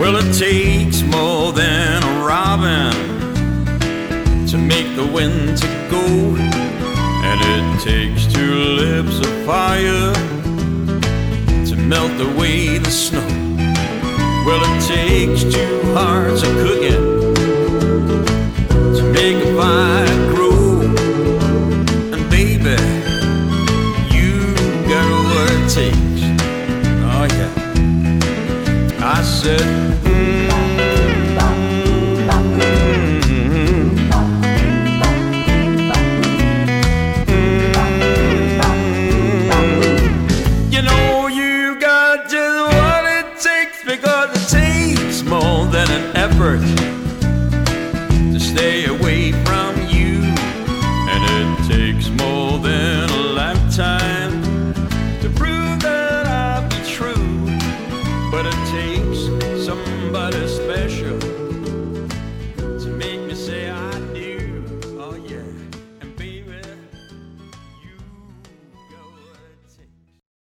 Well, it takes more than a robin to make the winter go, and it takes two lips of fire to melt away the snow. Well, it takes two hearts of cooking to make a fire grow, and baby, you got what it takes. Oh yeah, I said